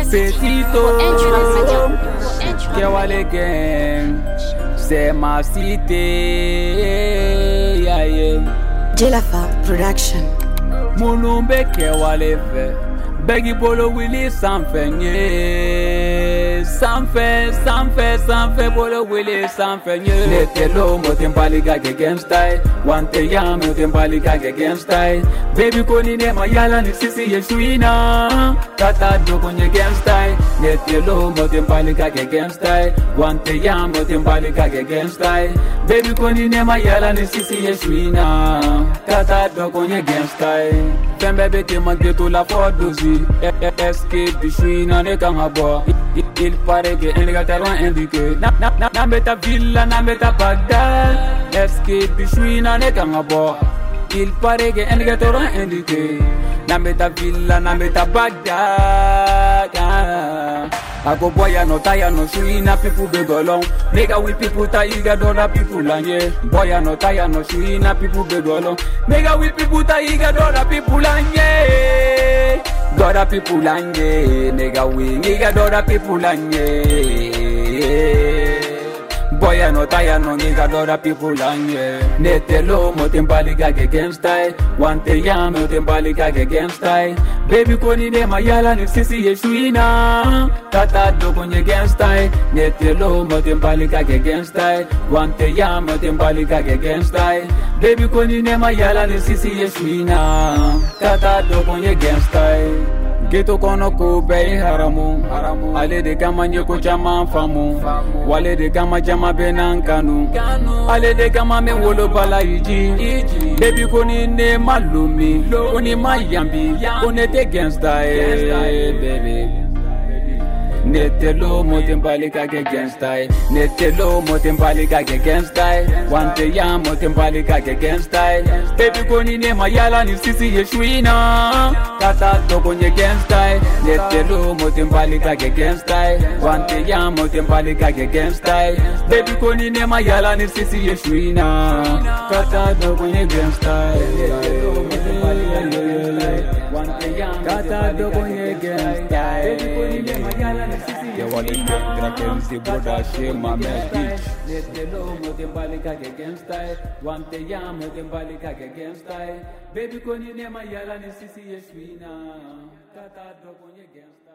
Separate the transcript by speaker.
Speaker 1: Petito, Kewale gang, c'est ma cité. Yeah, yeah.
Speaker 2: Jelafa Production.
Speaker 1: Mulumbe Kewale fe, Beggy Bolo Willie Sanfenye. Sanfe, Bolo Willie Sanfenye. Netelo Motimbaliga against I, one te yam Motimbaliga against I. Baby Koni ne Mayala ni sisi Yeshuina. Tata Dogon against I, Netelo Motimbaliga against I, one te yam Motimbaliga against I. Baby Koni ne Mayala ni sisi Yeshuina. Tata Dogon against I. Fembe bete magneto la fordosi. Escape Bishwina ne Kangabo. Il paraît que un gars indiqué. Na beta villa, na beta Bagdad. Escape Bishwina ne Kangabo. Il paraît que un gars indiqué. Na beta villa, na beta Bagdad. I go boy no tire no shuina people be golong. Nigga we people taiga dora people lanye. Boy no tire no shuina people be golong. Nigga we people taiga dora people lanye. Dora people lanye. Nigga we nigga dora people lanye. Boy no tire no nigga dora people lanye. Netelo motimbaliga against I. One te yam motimbaliga against I. Baby Koni ne Mayala ni sisi Yeshuina. Tata Dogon against I. Netelo motimbaliga against I. One te yam motimbaliga against I. Baby Koni ne Mayala ni sisi Yeshuina. Tata Dogon against I. Geto kono ko bei haramu. Ale de kama nyeko chama famu. Wale de kama jama benankanu. Ale de kama me wolo bala iji. Baby Koni ne malumi. Koni mayambi. Koni te against I, baby. Netelo motimbaliga against I. Netelo motimbaliga against I. One te yam motimbaliga against I. Baby Koni ne Mayala ni sisi Yeshuina. Tata Dogon against I. Netelo motimbaliga against I. One te yam motimbaliga against I. Baby Koni ne Mayala ni sisi Yeshuina. Tata Dogon against I. Tata Dogon against I. Kewale Drakenzi Boda Shema Message. Netelo motimbaliga against I. One te yam motimbaliga against I. Baby Koni ne Mayala ni sisi Yeshuina. Tata Dogon against I.